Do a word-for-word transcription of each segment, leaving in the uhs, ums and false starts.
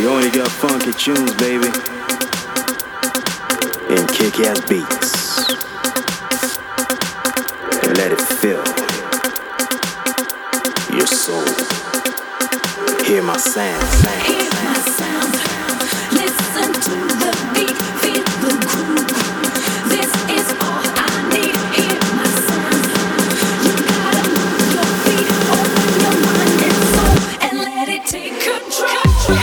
You only got funky tunes, baby, and kick-ass beats. And let it fill your soul. Hear my sound, sound, Hear my sound. Listen to the beat, feel the groove. This is all I need. Hear my sound. You gotta move your feet, open your mind and soul, and let it take control.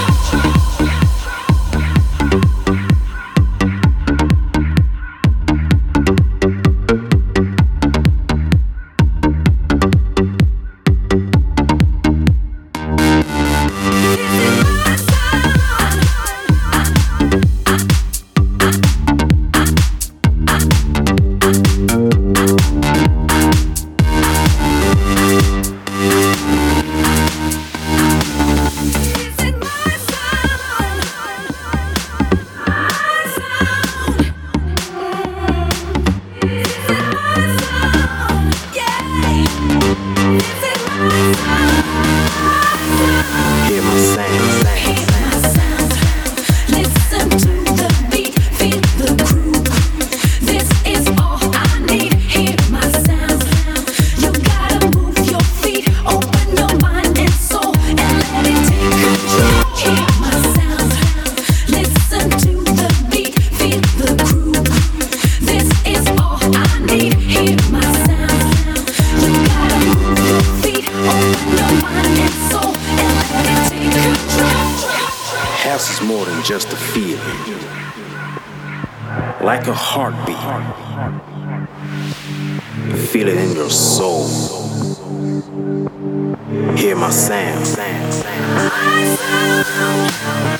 Just a feeling, like a heartbeat. Feel it in your soul. Hear my sound. My sound.